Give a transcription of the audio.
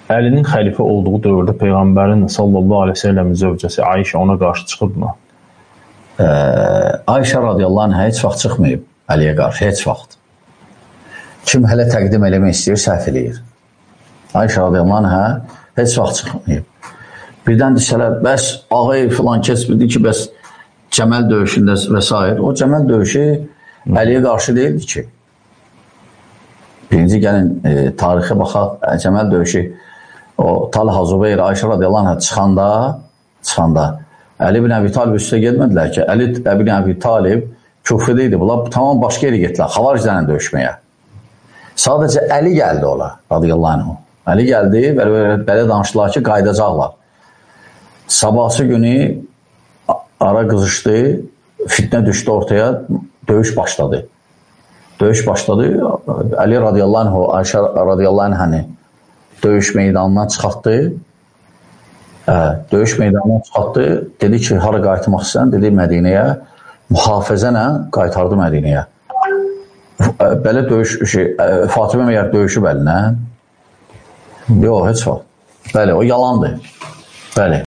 Əlinin xəlifə olduğu dövrdə Peyğəmbərin sallallahu aleyhi ve sellem zövcəsi Ayşə ona qarşı çıxıbmı? Ayşə radiyallahu anhə heç vaxt çıxmayıb Əliyə qarşı, heç vaxt. Kim hələ təqdim eləmək istəyir, səhv eləyir. Ayşə radiyallahu anhə heç vaxt çıxmayıb. Birdən desələr, bəs ağay filan kəs bildi ki, bəs Cəməl döyüşündə və s. O Cəməl döyüşü Əliyə qarşı deyildi ki. Birinci gəlin tarixə baxaq, Cəməl döyüşü o Talha Zübeyir, Ayşə radiyallahu anhə çıxanda Əli ibn Əbi Talib üstə getmədilər ki, Əli ibn Əbi Talib küfrdə idi. Bunlar tamam başqa yeri getdilər, xavariclərlə döyüşməyə. Sadəcə Əli gəldi ola, radiyallahu anhə. Əli gəldi və belə danışdılar ki, qaydacaqlar. Sabahsı günü ara qızışdı, fitnə düşdü ortaya, döyüş başladı. Əli radiyallahu anhə, Ayşə radiyallahu anhəni döyüş meydanından çıxartdı. Dedi ki, hara qayıtmaq istəyən? Dedi Mədinəyə, mühafizənə qaytardı Mədinəyə. Belə döyüş, Fatimə məyər döyüşü bəli, nə? Yox, heç vaxt. Bəli, o yalandır. Bəli.